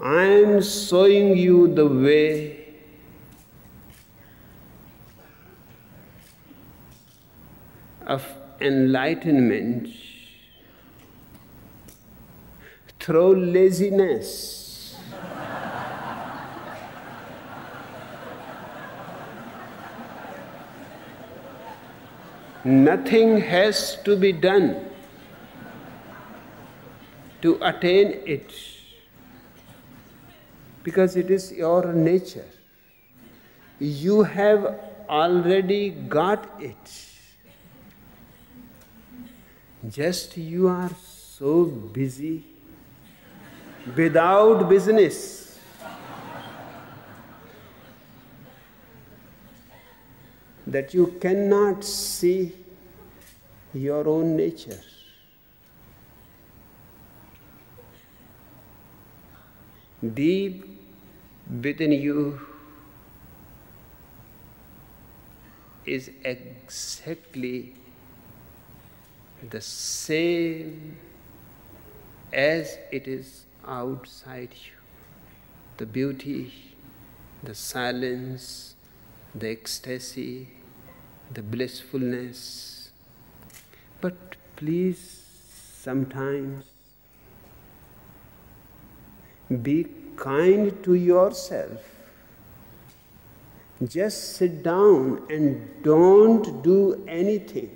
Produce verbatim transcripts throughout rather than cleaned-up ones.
I am showing you the way of enlightenment through laziness. Nothing has to be done to attain it, because it is your nature. You have already got it. Just you are so busy without business. That you cannot see your own nature. Deep within you is exactly the same as it is outside you. The beauty, the silence, the ecstasy, the blissfulness. But please, sometimes be kind to yourself. Just sit down and don't do anything.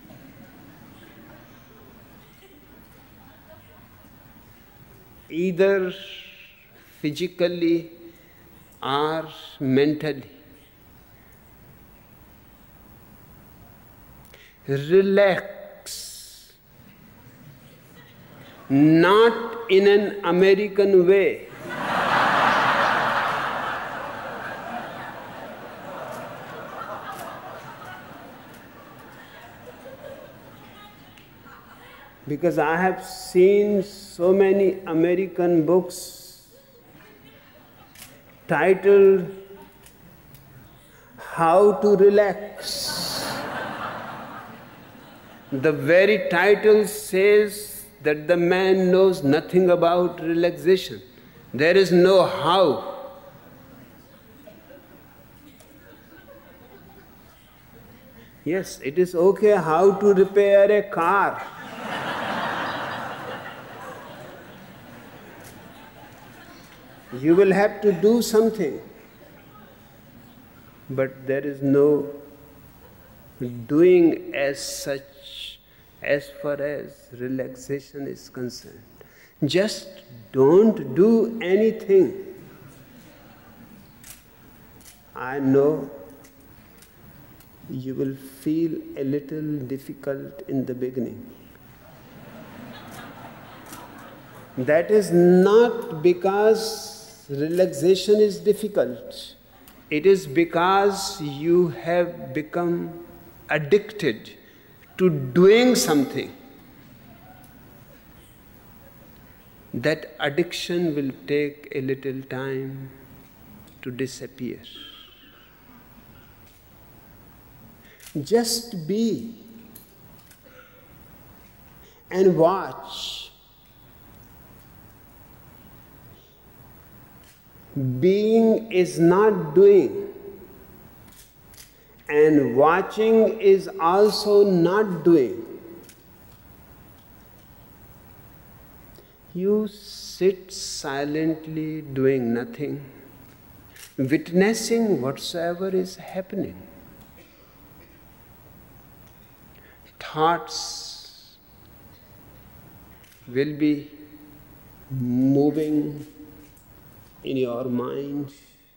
Either physically or mentally. Relax. Not in an American way. Because I have seen so many American books titled How to Relax. The very title says that the man knows nothing about relaxation. There is no how. Yes, it is okay how to repair a car. You will have to do something. But there is no doing as such as far as relaxation is concerned. Just don't do anything. I know you will feel a little difficult in the beginning. That is not because relaxation is difficult. It is because you have become addicted to doing something. That addiction will take a little time to disappear. Just be and watch. Being is not doing, and watching is also not doing. You sit silently doing nothing, witnessing whatsoever is happening. Thoughts will be moving in your mind.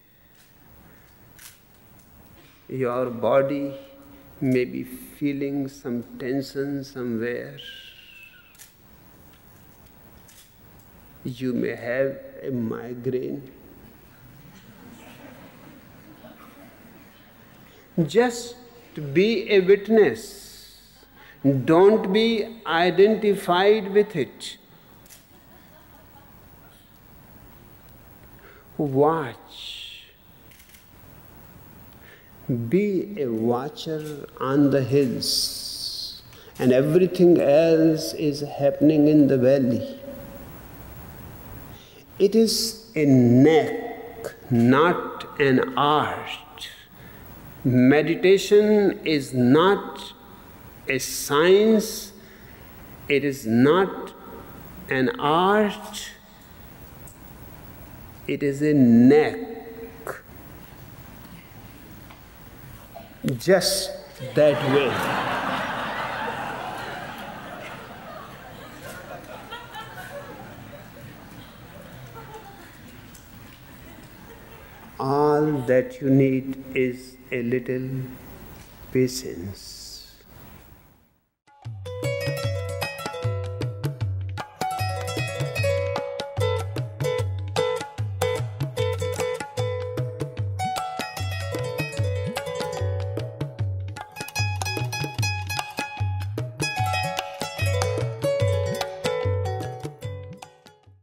Your body may be feeling some tension somewhere. You may have a migraine. Just be a witness. Don't be identified with it. Watch. Be a watcher on the hills, and everything else is happening in the valley. It is a neck, not an art. Meditation is not a science, it is not an art, it is a neck. Just that way. All that you need is a little patience.